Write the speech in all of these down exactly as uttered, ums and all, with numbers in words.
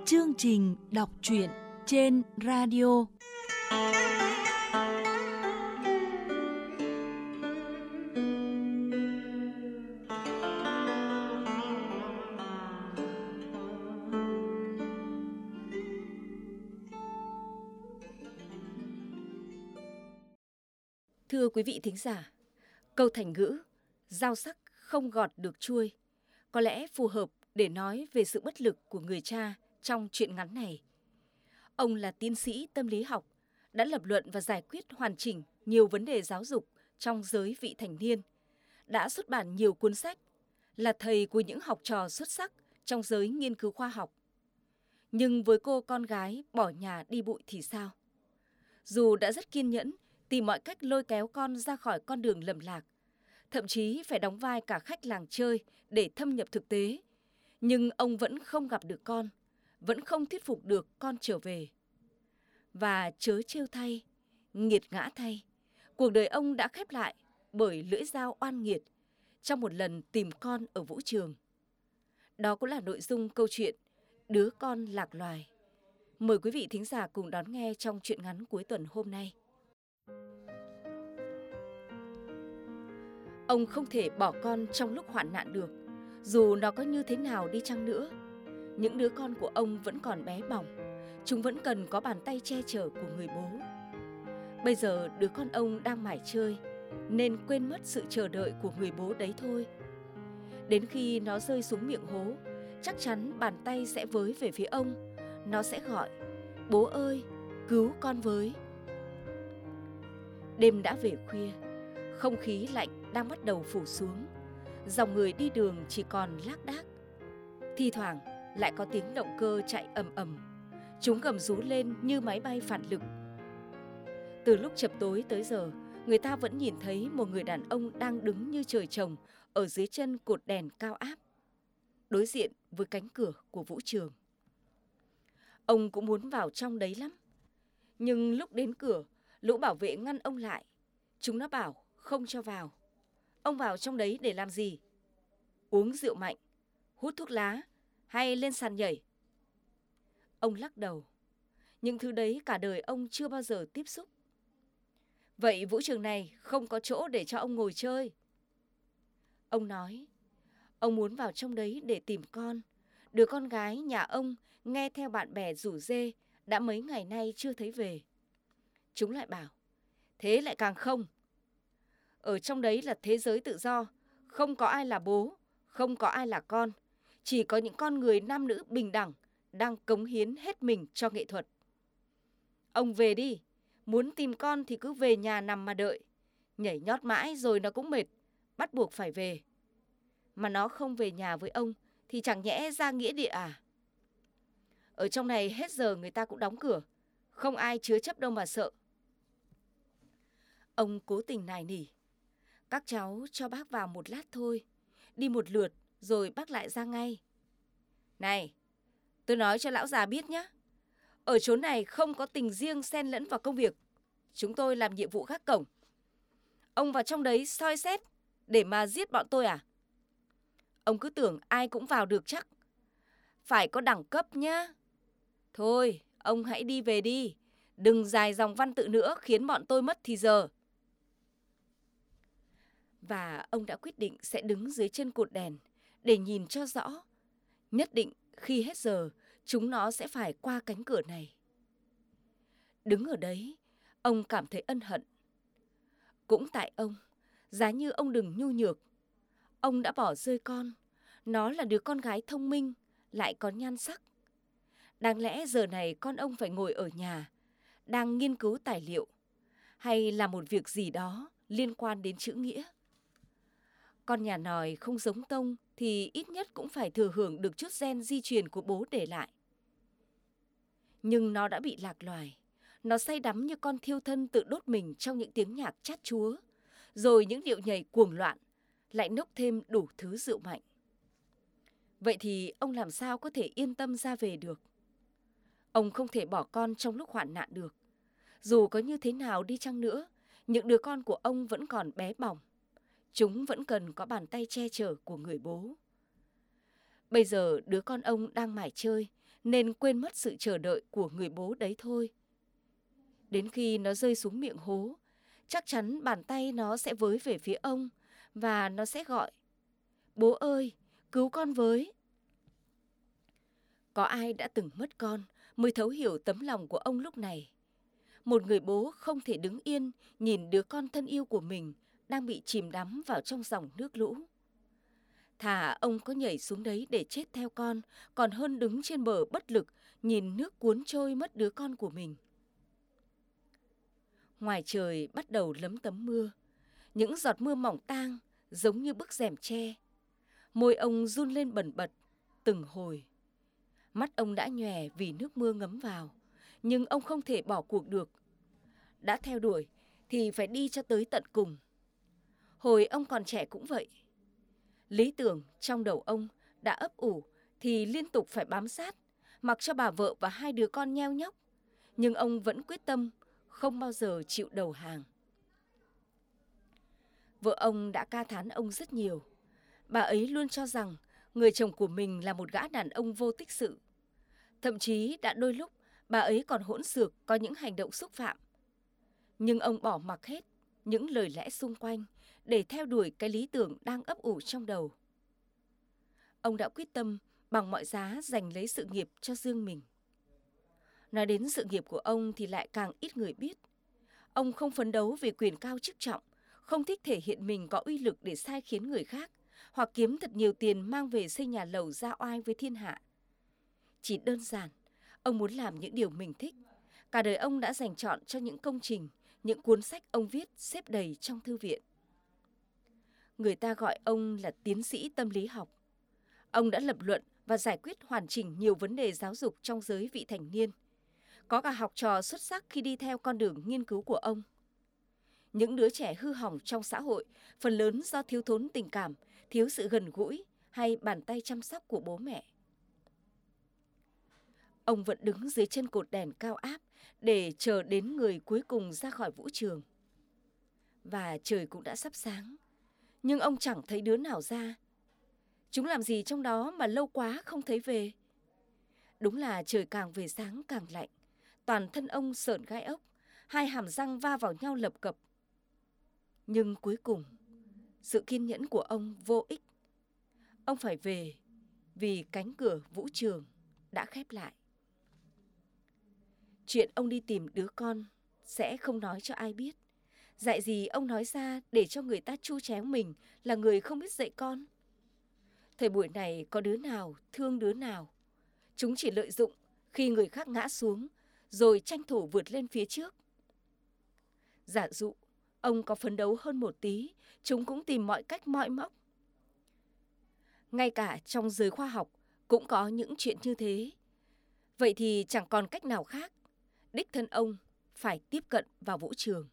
chương trình đọc truyện trên radio. Thưa quý vị thính giả, câu thành ngữ "dao sắc không gọt được chuôi" có lẽ phù hợp để nói về sự bất lực của người cha trong truyện ngắn này. Ông là tiến sĩ tâm lý học, đã lập luận và giải quyết hoàn chỉnh nhiều vấn đề giáo dục trong giới vị thành niên, đã xuất bản nhiều cuốn sách, là thầy của những học trò xuất sắc trong giới nghiên cứu khoa học. Nhưng với cô con gái bỏ nhà đi bụi thì sao? Dù đã rất kiên nhẫn tìm mọi cách lôi kéo con ra khỏi con đường lầm lạc, thậm chí phải đóng vai cả khách làng chơi để thâm nhập thực tế, nhưng ông vẫn không gặp được con, vẫn không thuyết phục được con trở về. Và trớ trêu thay, nghiệt ngã thay, cuộc đời ông đã khép lại bởi lưỡi dao oan nghiệt trong một lần tìm con ở vũ trường. Đó cũng là nội dung câu chuyện Đứa con lạc loài. Mời quý vị thính giả cùng đón nghe trong truyện ngắn cuối tuần hôm nay. Ông không thể bỏ con trong lúc hoạn nạn được, dù nó có như thế nào đi chăng nữa. Những đứa con của ông vẫn còn bé bỏng, chúng vẫn cần có bàn tay che chở của người bố. Bây giờ đứa con ông đang mải chơi, nên quên mất sự chờ đợi của người bố đấy thôi. Đến khi nó rơi xuống miệng hố, chắc chắn bàn tay sẽ với về phía ông. Nó sẽ gọi: "Bố ơi, cứu con với." Đêm đã về khuya, không khí lạnh đang bắt đầu phủ xuống. Dòng người đi đường chỉ còn lác đác. Thi thoảng lại có tiếng động cơ chạy ầm ầm. Chúng gầm rú lên như máy bay phản lực. Từ lúc chập tối tới giờ, người ta vẫn nhìn thấy một người đàn ông đang đứng như trời trồng ở dưới chân cột đèn cao áp, đối diện với cánh cửa của vũ trường. Ông cũng muốn vào trong đấy lắm. Nhưng lúc đến cửa, lũ bảo vệ ngăn ông lại. Chúng nó bảo không cho vào. Ông vào trong đấy để làm gì? Uống rượu mạnh, hút thuốc lá hay lên sàn nhảy? Ông lắc đầu. Những thứ đấy cả đời ông chưa bao giờ tiếp xúc. Vậy vũ trường này không có chỗ để cho ông ngồi chơi. Ông nói, ông muốn vào trong đấy để tìm con. Đứa con gái nhà ông nghe theo bạn bè rủ rê đã mấy ngày nay chưa thấy về. Chúng lại bảo, thế lại càng không. Ở trong đấy là thế giới tự do, không có ai là bố, không có ai là con. Chỉ có những con người nam nữ bình đẳng đang cống hiến hết mình cho nghệ thuật. Ông về đi, muốn tìm con thì cứ về nhà nằm mà đợi. Nhảy nhót mãi rồi nó cũng mệt, bắt buộc phải về. Mà nó không về nhà với ông thì chẳng nhẽ ra nghĩa địa à? Ở trong này hết giờ người ta cũng đóng cửa, không ai chứa chấp đâu mà sợ. Ông cố tình nài nỉ. Các cháu cho bác vào một lát thôi, đi một lượt rồi bác lại ra ngay. Này, tôi nói cho lão già biết nhé. Ở chốn này không có tình riêng xen lẫn vào công việc. Chúng tôi làm nhiệm vụ gác cổng. Ông vào trong đấy soi xét để mà giết bọn tôi à? Ông cứ tưởng ai cũng vào được chắc. Phải có đẳng cấp nhá. Thôi, ông hãy đi về đi. Đừng dài dòng văn tự nữa khiến bọn tôi mất thì giờ. Và ông đã quyết định sẽ đứng dưới chân cột đèn để nhìn cho rõ. Nhất định khi hết giờ, chúng nó sẽ phải qua cánh cửa này. Đứng ở đấy, ông cảm thấy ân hận. Cũng tại ông, giá như ông đừng nhu nhược. Ông đã bỏ rơi con. Nó là đứa con gái thông minh, lại có nhan sắc. Đáng lẽ giờ này con ông phải ngồi ở nhà, đang nghiên cứu tài liệu, hay làm một việc gì đó liên quan đến chữ nghĩa. Con nhà nòi không giống tông thì ít nhất cũng phải thừa hưởng được chút gen di truyền của bố để lại. Nhưng nó đã bị lạc loài. Nó say đắm như con thiêu thân tự đốt mình trong những tiếng nhạc chát chúa, rồi những điệu nhảy cuồng loạn, lại nốc thêm đủ thứ rượu mạnh. Vậy thì ông làm sao có thể yên tâm ra về được? Ông không thể bỏ con trong lúc hoạn nạn được. Dù có như thế nào đi chăng nữa, những đứa con của ông vẫn còn bé bỏng. Chúng vẫn cần có bàn tay che chở của người bố. Bây giờ đứa con ông đang mải chơi, nên quên mất sự chờ đợi của người bố đấy thôi. Đến khi nó rơi xuống miệng hố, chắc chắn bàn tay nó sẽ với về phía ông và nó sẽ gọi: "Bố ơi, cứu con với!" Có ai đã từng mất con mới thấu hiểu tấm lòng của ông lúc này. Một người bố không thể đứng yên nhìn đứa con thân yêu của mình đang bị chìm đắm vào trong dòng nước lũ. Thà ông có nhảy xuống đấy để chết theo con, còn hơn đứng trên bờ bất lực nhìn nước cuốn trôi mất đứa con của mình. Ngoài trời bắt đầu lấm tấm mưa, những giọt mưa mỏng tang giống như bức rèm tre. Môi ông run lên bần bật từng hồi. Mắt ông đã nhòe vì nước mưa ngấm vào, nhưng ông không thể bỏ cuộc được. Đã theo đuổi thì phải đi cho tới tận cùng. Hồi ông còn trẻ cũng vậy. Lý tưởng trong đầu ông đã ấp ủ thì liên tục phải bám sát, mặc cho bà vợ và hai đứa con nheo nhóc. Nhưng ông vẫn quyết tâm không bao giờ chịu đầu hàng. Vợ ông đã ca thán ông rất nhiều. Bà ấy luôn cho rằng người chồng của mình là một gã đàn ông vô tích sự. Thậm chí đã đôi lúc bà ấy còn hỗn xược có những hành động xúc phạm. Nhưng ông bỏ mặc hết những lời lẽ xung quanh để theo đuổi cái lý tưởng đang ấp ủ trong đầu. Ông đã quyết tâm bằng mọi giá giành lấy sự nghiệp cho riêng mình. Nói đến sự nghiệp của ông thì lại càng ít người biết. Ông không phấn đấu vì quyền cao chức trọng, không thích thể hiện mình có uy lực để sai khiến người khác, hoặc kiếm thật nhiều tiền mang về xây nhà lầu ra oai với thiên hạ. Chỉ đơn giản, ông muốn làm những điều mình thích. Cả đời ông đã dành trọn cho những công trình, những cuốn sách ông viết xếp đầy trong thư viện. Người ta gọi ông là tiến sĩ tâm lý học. Ông đã lập luận và giải quyết hoàn chỉnh nhiều vấn đề giáo dục trong giới vị thành niên. Có cả học trò xuất sắc khi đi theo con đường nghiên cứu của ông. Những đứa trẻ hư hỏng trong xã hội, phần lớn do thiếu thốn tình cảm, thiếu sự gần gũi hay bàn tay chăm sóc của bố mẹ. Ông vẫn đứng dưới chân cột đèn cao áp để chờ đến người cuối cùng ra khỏi vũ trường. Và trời cũng đã sắp sáng, nhưng ông chẳng thấy đứa nào ra. Chúng làm gì trong đó mà lâu quá không thấy về? Đúng là trời càng về sáng càng lạnh, toàn thân ông sởn gai ốc, hai hàm răng va vào nhau lập cập. Nhưng cuối cùng, sự kiên nhẫn của ông vô ích. Ông phải về vì cánh cửa vũ trường đã khép lại. Chuyện ông đi tìm đứa con sẽ không nói cho ai biết. Dạy gì ông nói ra để cho người ta chu chéo mình là người không biết dạy con. Thời buổi này có đứa nào thương đứa nào. Chúng chỉ lợi dụng khi người khác ngã xuống, rồi tranh thủ vượt lên phía trước. Giả dụ, ông có phấn đấu hơn một tí, chúng cũng tìm mọi cách mọi móc. Ngay cả trong giới khoa học cũng có những chuyện như thế. Vậy thì chẳng còn cách nào khác. Đích thân ông phải tiếp cận vào vũ trường.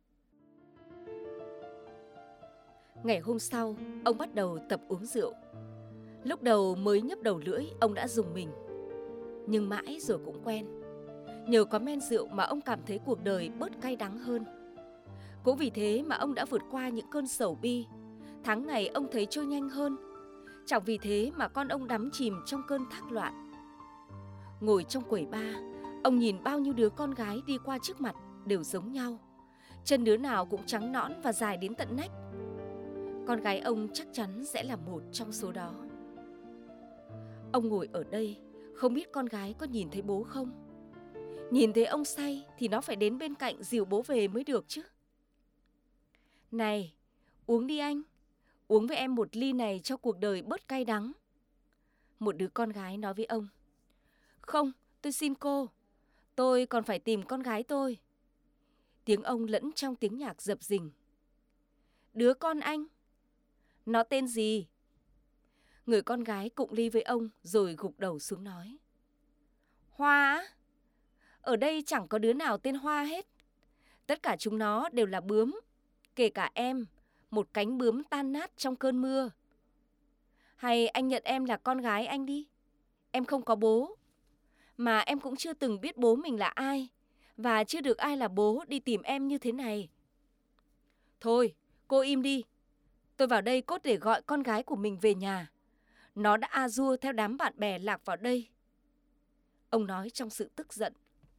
Ngày hôm sau, ông bắt đầu tập uống rượu. Lúc đầu mới nhấp đầu lưỡi, ông đã rùng mình. Nhưng mãi rồi cũng quen. Nhờ có men rượu mà ông cảm thấy cuộc đời bớt cay đắng hơn. Cũng vì thế mà ông đã vượt qua những cơn sầu bi. Tháng ngày ông thấy trôi nhanh hơn. Chẳng vì thế mà con ông đắm chìm trong cơn thác loạn. Ngồi trong quầy bar, ông nhìn bao nhiêu đứa con gái đi qua trước mặt đều giống nhau. Chân đứa nào cũng trắng nõn và dài đến tận nách. Con gái ông chắc chắn sẽ là một trong số đó. Ông ngồi ở đây, không biết con gái có nhìn thấy bố không? Nhìn thấy ông say thì nó phải đến bên cạnh dìu bố về mới được chứ. Này, uống đi anh. Uống với em một ly này cho cuộc đời bớt cay đắng. Một đứa con gái nói với ông. Không, tôi xin cô. Tôi còn phải tìm con gái tôi. Tiếng ông lẫn trong tiếng nhạc dập dình. Đứa con anh. Nó tên gì? Người con gái cụng ly với ông rồi gục đầu xuống nói. Hoa á? Ở đây chẳng có đứa nào tên Hoa hết. Tất cả chúng nó đều là bướm. Kể cả em, một cánh bướm tan nát trong cơn mưa. Hay anh nhận em là con gái anh đi. Em không có bố. Mà em cũng chưa từng biết bố mình là ai. Và chưa được ai là bố đi tìm em như thế này. Thôi, cô im đi. Tôi vào đây cốt để gọi con gái của mình về nhà. Nó đã a dua theo đám bạn bè lạc vào đây. Ông nói trong sự tức giận.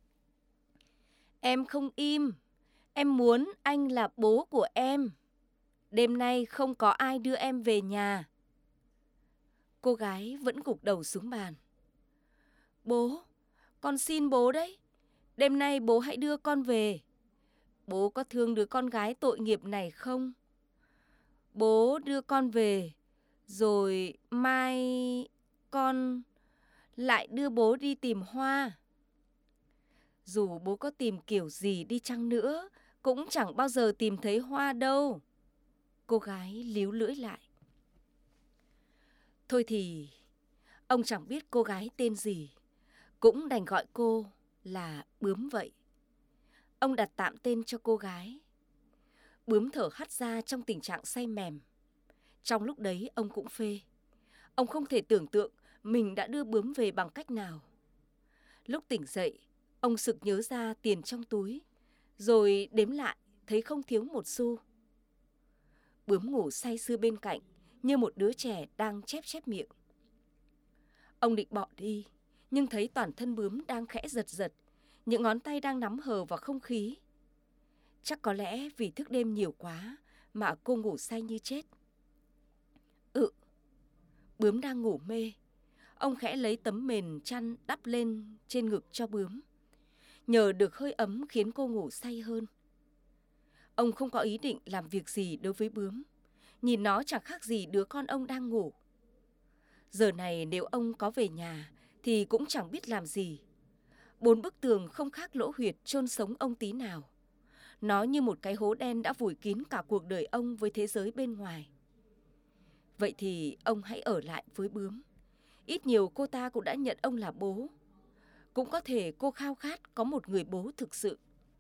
Em không im. Em muốn anh là bố của em. Đêm nay không có ai đưa em về nhà. Cô gái vẫn gục đầu xuống bàn. Bố, con xin bố đấy. Đêm nay bố hãy đưa con về. Bố có thương đứa con gái tội nghiệp này không? Bố đưa con về, rồi mai con lại đưa bố đi tìm hoa. Dù bố có tìm kiểu gì đi chăng nữa, cũng chẳng bao giờ tìm thấy hoa đâu. Cô gái líu lưỡi lại. Thôi thì, ông chẳng biết cô gái tên gì, cũng đành gọi cô là Bướm vậy. Ông đặt tạm tên cho cô gái. Bướm thở hắt ra trong tình trạng say mềm. Trong lúc đấy ông cũng phê. Ông không thể tưởng tượng mình đã đưa Bướm về bằng cách nào. Lúc tỉnh dậy, ông sực nhớ ra tiền trong túi, rồi đếm lại thấy không thiếu một xu. Bướm ngủ say sưa bên cạnh như một đứa trẻ đang chép chép miệng. Ông định bỏ đi, nhưng thấy toàn thân Bướm đang khẽ giật giật, những ngón tay đang nắm hờ vào không khí. Chắc có lẽ vì thức đêm nhiều quá mà cô ngủ say như chết. Ừ, Bướm đang ngủ mê. Ông khẽ lấy tấm mền chăn đắp lên trên ngực cho Bướm. Nhờ được hơi ấm khiến cô ngủ say hơn. Ông không có ý định làm việc gì đối với Bướm. Nhìn nó chẳng khác gì đứa con ông đang ngủ. Giờ này nếu ông có về nhà thì cũng chẳng biết làm gì. Bốn bức tường không khác lỗ huyệt chôn sống ông tí nào. Nó như một cái hố đen đã vùi kín cả cuộc đời ông với thế giới bên ngoài. Vậy thì ông hãy ở lại với Bướm. Ít nhiều cô ta cũng đã nhận ông là bố. Cũng có thể cô khao khát có một người bố thực sự.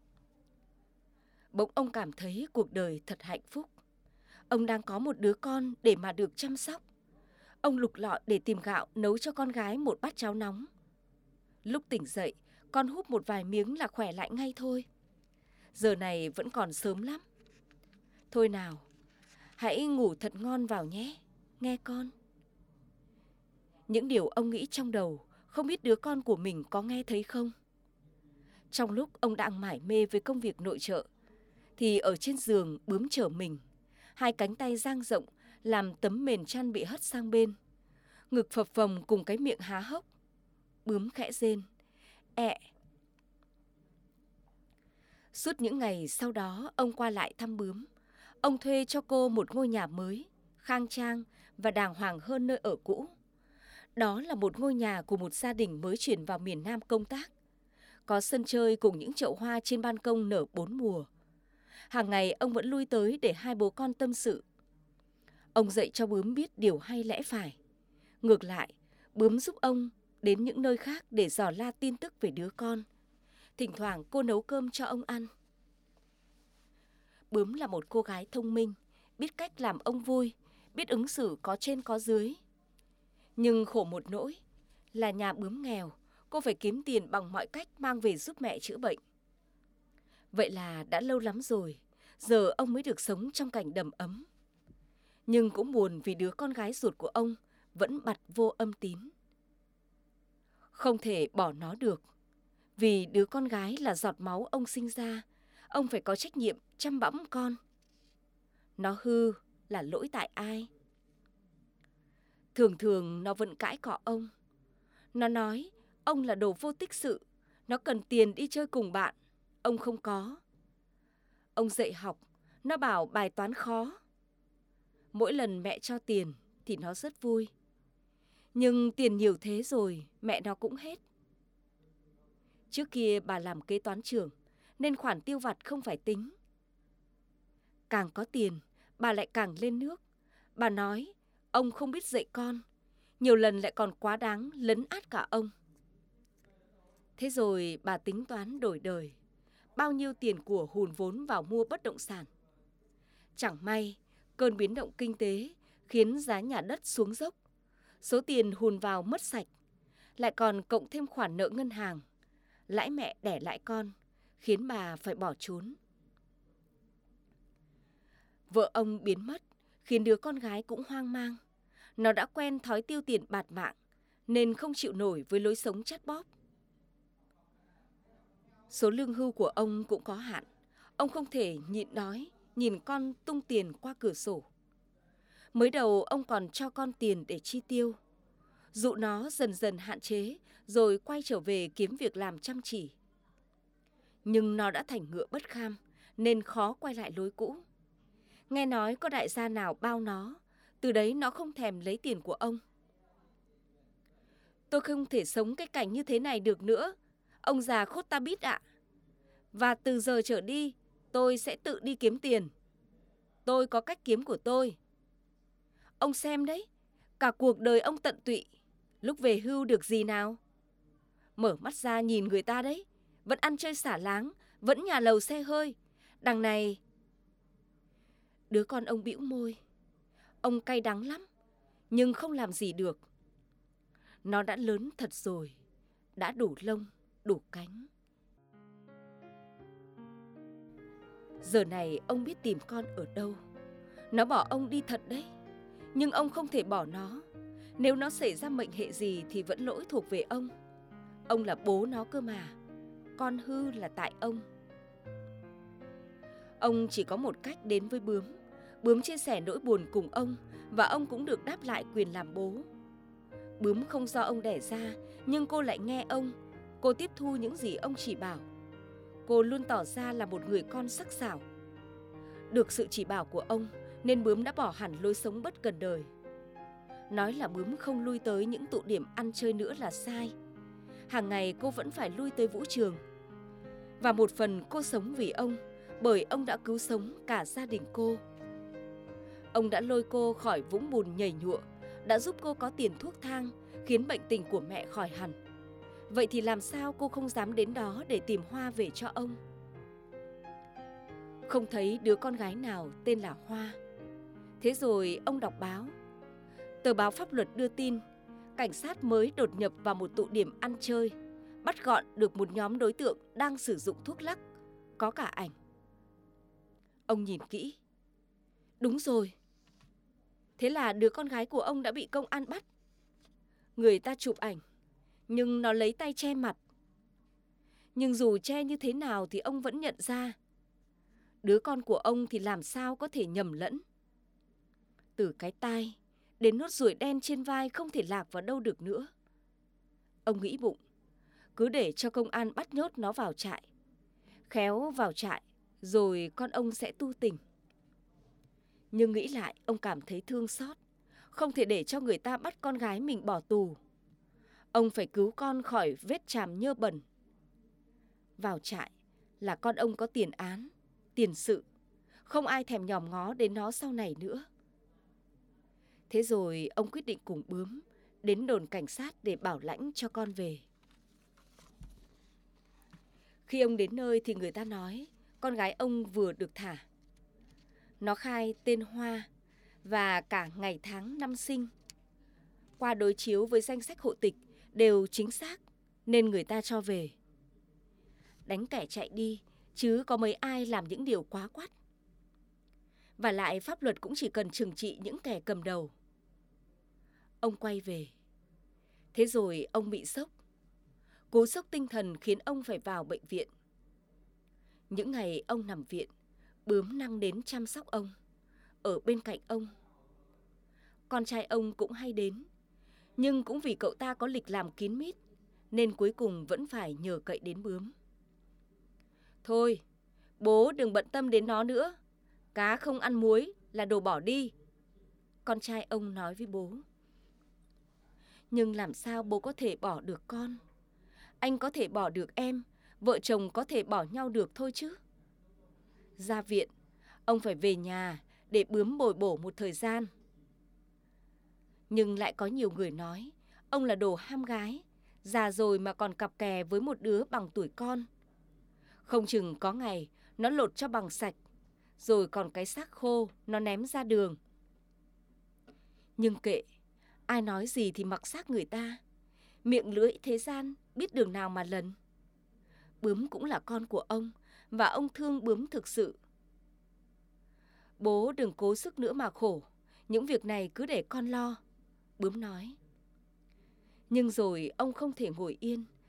Bỗng ông cảm thấy cuộc đời thật hạnh phúc. Ông đang có một đứa con để mà được chăm sóc. Ông lục lọi để tìm gạo nấu cho con gái một bát cháo nóng. Lúc tỉnh dậy, con húp một vài miếng là khỏe lại ngay thôi. Giờ này vẫn còn sớm lắm. Thôi nào, hãy ngủ thật ngon vào nhé, nghe con. Những điều ông nghĩ trong đầu, không biết đứa con của mình có nghe thấy không? Trong lúc ông đang mải mê với công việc nội trợ, thì ở trên giường Bướm trở mình. Hai cánh tay dang rộng làm tấm mền chăn bị hất sang bên. Ngực phập phồng cùng cái miệng há hốc. Bướm khẽ rên. Ẹ. Suốt những ngày sau đó ông qua lại thăm Bướm. Ông thuê cho cô một ngôi nhà mới, khang trang và đàng hoàng hơn nơi ở cũ. Đó là một ngôi nhà của một gia đình mới chuyển vào miền Nam công tác. Có sân chơi cùng những chậu hoa trên ban công nở bốn mùa. Hàng ngày ông vẫn lui tới để hai bố con tâm sự. Ông dạy cho Bướm biết điều hay lẽ phải. Ngược lại, Bướm giúp ông đến những nơi khác để dò la tin tức về đứa con. Thỉnh thoảng cô nấu cơm cho ông ăn. Bướm là một cô gái thông minh, biết cách làm ông vui, biết ứng xử có trên có dưới. Nhưng khổ một nỗi là nhà Bướm nghèo, cô phải kiếm tiền bằng mọi cách mang về giúp mẹ chữa bệnh. Vậy là đã lâu lắm rồi, giờ ông mới được sống trong cảnh đầm ấm. Nhưng cũng buồn vì đứa con gái ruột của ông vẫn bặt vô âm tín. Không thể bỏ nó được, vì đứa con gái là giọt máu ông sinh ra, ông phải có trách nhiệm chăm bẵm con. Nó hư là lỗi tại ai? Thường thường nó vẫn cãi cọ ông. Nó nói ông là đồ vô tích sự, nó cần tiền đi chơi cùng bạn, ông không có. Ông dạy học, nó bảo bài toán khó. Mỗi lần mẹ cho tiền thì nó rất vui. Nhưng tiền nhiều thế rồi, mẹ nó cũng hết. Trước kia bà làm kế toán trưởng, nên khoản tiêu vặt không phải tính. Càng có tiền, bà lại càng lên nước. Bà nói, ông không biết dạy con, nhiều lần lại còn quá đáng lấn át cả ông. Thế rồi bà tính toán đổi đời, bao nhiêu tiền của hùn vốn vào mua bất động sản. Chẳng may, cơn biến động kinh tế khiến giá nhà đất xuống dốc. Số tiền hùn vào mất sạch, lại còn cộng thêm khoản nợ ngân hàng, lãi mẹ đẻ lãi con, khiến bà phải bỏ trốn. Vợ ông biến mất, khiến đứa con gái cũng hoang mang. Nó đã quen thói tiêu tiền bạt mạng, nên không chịu nổi với lối sống chắt bóp. Số lương hưu của ông cũng có hạn. Ông không thể nhịn đói, nhìn con tung tiền qua cửa sổ. Mới đầu ông còn cho con tiền để chi tiêu, dụ nó dần dần hạn chế, rồi quay trở về kiếm việc làm chăm chỉ. Nhưng nó đã thành ngựa bất kham, nên khó quay lại lối cũ. Nghe nói có đại gia nào bao nó, từ đấy nó không thèm lấy tiền của ông. Tôi không thể sống cái cảnh như thế này được nữa, ông già khốt ta bít ạ. Và từ giờ trở đi, tôi sẽ tự đi kiếm tiền. Tôi có cách kiếm của tôi. Ông xem đấy, cả cuộc đời ông tận tụy, lúc về hưu được gì nào? Mở mắt ra nhìn người ta đấy, vẫn ăn chơi xả láng, vẫn nhà lầu xe hơi. Đằng này... Đứa con ông bĩu môi. Ông cay đắng lắm, nhưng không làm gì được. Nó đã lớn thật rồi, đã đủ lông, đủ cánh. Giờ này ông biết tìm con ở đâu. Nó bỏ ông đi thật đấy, nhưng ông không thể bỏ nó. Nếu nó xảy ra mệnh hệ gì thì vẫn lỗi thuộc về ông. Ông là bố nó cơ mà. Con hư là tại ông. Ông chỉ có một cách đến với Bướm. Bướm chia sẻ nỗi buồn cùng ông, và ông cũng được đáp lại quyền làm bố. Bướm không do ông đẻ ra, nhưng cô lại nghe ông. Cô tiếp thu những gì ông chỉ bảo. Cô luôn tỏ ra là một người con sắc sảo. Được sự chỉ bảo của ông, nên Bướm đã bỏ hẳn lối sống bất cần đời. Nói là Bướm không lui tới những tụ điểm ăn chơi nữa là sai. Hàng ngày cô vẫn phải lui tới vũ trường. Và một phần cô sống vì ông, bởi ông đã cứu sống cả gia đình cô. Ông đã lôi cô khỏi vũng bùn nhầy nhụa, đã giúp cô có tiền thuốc thang, khiến bệnh tình của mẹ khỏi hẳn. Vậy thì làm sao cô không dám đến đó để tìm Hoa về cho ông? Không thấy đứa con gái nào tên là Hoa. Thế rồi ông đọc báo. Tờ báo Pháp Luật đưa tin, cảnh sát mới đột nhập vào một tụ điểm ăn chơi, bắt gọn được một nhóm đối tượng đang sử dụng thuốc lắc, có cả ảnh. Ông nhìn kỹ. Đúng rồi. Thế là đứa con gái của ông đã bị công an bắt. Người ta chụp ảnh, nhưng nó lấy tay che mặt. Nhưng dù che như thế nào thì ông vẫn nhận ra. Đứa con của ông thì làm sao có thể nhầm lẫn. Từ cái tai đến nốt ruồi đen trên vai không thể lạc vào đâu được nữa. Ông nghĩ bụng, cứ để cho công an bắt nhốt nó vào trại. Khéo vào trại, rồi con ông sẽ tu tình. Nhưng nghĩ lại, ông cảm thấy thương xót. Không thể để cho người ta bắt con gái mình bỏ tù. Ông phải cứu con khỏi vết chàm nhơ bẩn. Vào trại là con ông có tiền án, tiền sự. Không ai thèm nhòm ngó đến nó sau này nữa. Thế rồi ông quyết định cùng Bướm đến đồn cảnh sát để bảo lãnh cho con về. Khi ông đến nơi thì người ta nói con gái ông vừa được thả. Nó khai tên Hoa và cả ngày tháng năm sinh. Qua đối chiếu với danh sách hộ tịch đều chính xác nên người ta cho về. Đánh kẻ chạy đi chứ có mấy ai làm những điều quá quắt. Và lại pháp luật cũng chỉ cần trừng trị những kẻ cầm đầu. Ông quay về. Thế rồi ông bị sốc. Cú sốc tinh thần khiến ông phải vào bệnh viện. Những ngày ông nằm viện, Bướm năng đến chăm sóc ông, ở bên cạnh ông. Con trai ông cũng hay đến, nhưng cũng vì cậu ta có lịch làm kín mít, nên cuối cùng vẫn phải nhờ cậy đến Bướm. Thôi, bố đừng bận tâm đến nó nữa. Cá không ăn muối là đồ bỏ đi. Con trai ông nói với bố. Nhưng làm sao bố có thể bỏ được con? Anh có thể bỏ được em, vợ chồng có thể bỏ nhau được thôi chứ. Ra viện, ông phải về nhà để Bướm bồi bổ một thời gian. Nhưng lại có nhiều người nói, ông là đồ ham gái, già rồi mà còn cặp kè với một đứa bằng tuổi con. Không chừng có ngày nó lột cho bằng sạch, rồi còn cái xác khô nó ném ra đường. Nhưng kệ, ai nói gì thì mặc xác người ta. Miệng lưỡi thế gian biết đường nào mà lần. Bướm cũng là con của ông, và ông thương Bướm thực sự. Bố đừng cố sức nữa mà khổ, những việc này cứ để con lo, Bướm nói. Nhưng rồi ông không thể ngồi yên,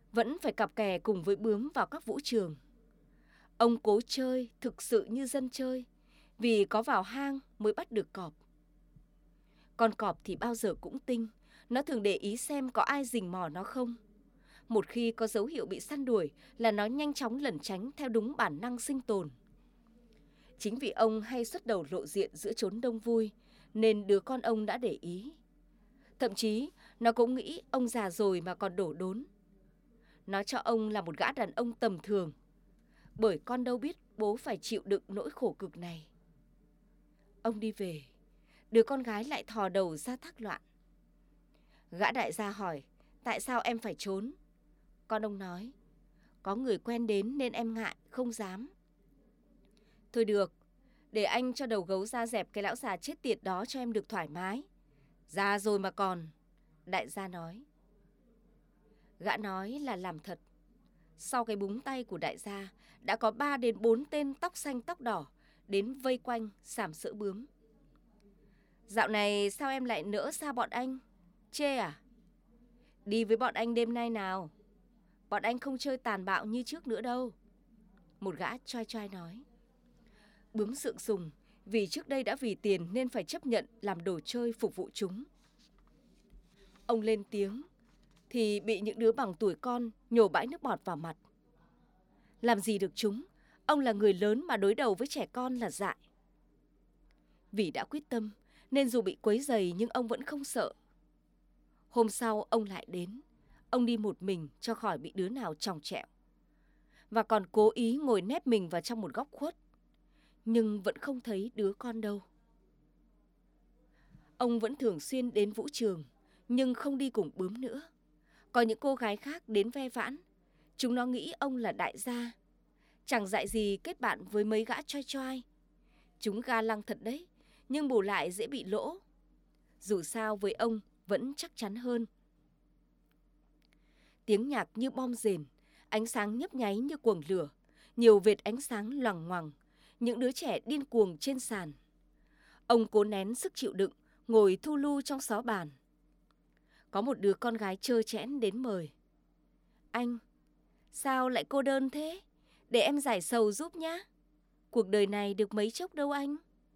vẫn phải cặp kè cùng với bướm vào các vũ trường. Ông cố chơi thực sự như dân chơi, vì có vào hang mới bắt được cọp. Con cọp thì bao giờ cũng tinh, nó thường để ý xem có ai rình mò nó không. Một khi có dấu hiệu bị săn đuổi là nó nhanh chóng lẩn tránh theo đúng bản năng sinh tồn. Chính vì ông hay xuất đầu lộ diện giữa chốn đông vui, nên đứa con ông đã để ý. Thậm chí, nó cũng nghĩ ông già rồi mà còn đổ đốn. Nó cho ông là một gã đàn ông tầm thường, bởi con đâu biết bố phải chịu đựng nỗi khổ cực này. Ông đi về, đứa con gái lại thò đầu ra thác loạn. Gã đại gia hỏi, tại sao em phải trốn? Con ông nói, có người quen đến nên em ngại, không dám. Thôi được, để anh cho đầu gấu ra dẹp cái lão già chết tiệt đó cho em được thoải mái. Già rồi mà còn, đại gia nói. Gã nói là làm thật. Sau cái búng tay của đại gia, đã có ba đến bốn tên tóc xanh tóc đỏ đến vây quanh sàm sỡ bướm. Dạo này sao em lại nỡ xa bọn anh? Chê à? Đi với bọn anh đêm nay nào. Bọn anh không chơi tàn bạo như trước nữa đâu. Một gã choai choai nói. Bướm sượng sùng, vì trước đây đã vì tiền nên phải chấp nhận làm đồ chơi phục vụ chúng. Ông lên tiếng, thì bị những đứa bằng tuổi con nhổ bãi nước bọt vào mặt. Làm gì được chúng, ông là người lớn mà đối đầu với trẻ con là dại. Vì đã quyết tâm, nên dù bị quấy rầy nhưng ông vẫn không sợ. Hôm sau ông lại đến, ông đi một mình cho khỏi bị đứa nào chòng chẹo. Và còn cố ý ngồi nép mình vào trong một góc khuất, nhưng vẫn không thấy đứa con đâu. Ông vẫn thường xuyên đến vũ trường, nhưng không đi cùng bướm nữa. Có những cô gái khác đến ve vãn, chúng nó nghĩ ông là đại gia. Chẳng dại gì kết bạn với mấy gã choai choai. Chúng ga lăng thật đấy, nhưng bù lại dễ bị lỗ. Dù sao với ông vẫn chắc chắn hơn. Tiếng nhạc như bom rền, ánh sáng nhấp nháy như cuồng lửa, nhiều vệt ánh sáng loằng ngoằng, những đứa trẻ điên cuồng trên sàn. Ông cố nén sức chịu đựng, ngồi thu lu trong xó bàn. Có một đứa con gái trơ trẽn đến mời. Anh, sao lại cô đơn thế? Để em giải sầu giúp nhá. Cuộc đời này được mấy chốc đâu anh.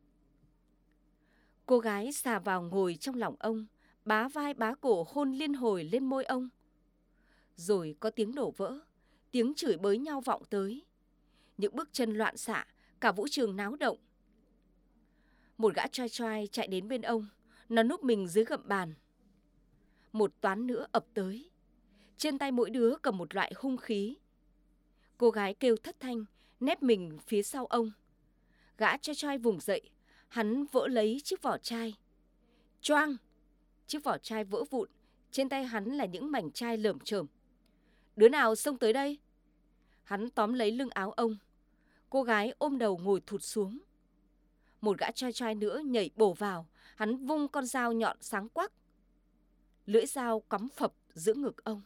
Cô gái xà vào ngồi trong lòng ông, bá vai bá cổ hôn liên hồi lên môi ông. Rồi có tiếng đổ vỡ, tiếng chửi bới nhau vọng tới. Những bước chân loạn xạ, cả vũ trường náo động. Một gã choai choai chạy đến bên ông, nó núp mình dưới gầm bàn. Một toán nữa ập tới. Trên tay mỗi đứa cầm một loại hung khí. Cô gái kêu thất thanh, nép mình phía sau ông. Gã choai choai vùng dậy, hắn vỡ lấy chiếc vỏ chai. Choang! Chiếc vỏ chai vỡ vụn, trên tay hắn là những mảnh chai lởm chởm. Đứa nào xông tới đây? Hắn tóm lấy lưng áo ông. Cô gái ôm đầu ngồi thụt xuống. Một gã choai choai nữa nhảy bổ vào, hắn vung con dao nhọn sáng quắc. Lưỡi dao cắm phập giữa ngực ông.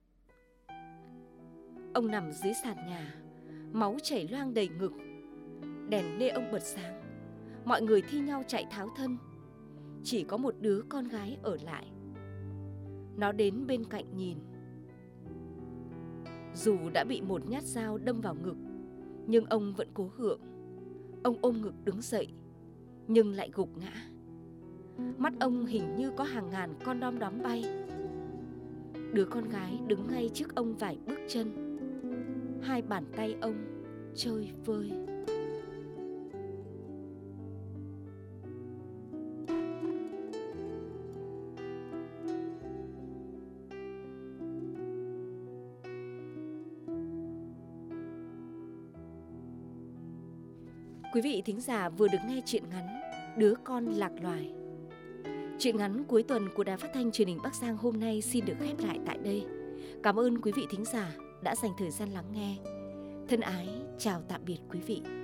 Ông nằm dưới sàn nhà, máu chảy loang đầy ngực. Đèn nê ông bật sáng, mọi người thi nhau chạy tháo thân. Chỉ có một đứa con gái ở lại. Nó đến bên cạnh nhìn. Dù đã bị một nhát dao đâm vào ngực, nhưng ông vẫn cố gượng. Ông ôm ngực đứng dậy, nhưng lại gục ngã. Mắt ông hình như có hàng ngàn con đom đóm bay. Đứa con gái đứng ngay trước ông vài bước chân. Hai bàn tay ông chơi vơi. Quý vị thính giả vừa được nghe truyện ngắn Đứa con lạc loài. Truyện ngắn cuối tuần của Đài Phát thanh Truyền hình Bắc Giang hôm nay xin được khép lại tại đây. Cảm ơn quý vị thính giả đã dành thời gian lắng nghe. Thân ái chào tạm biệt quý vị.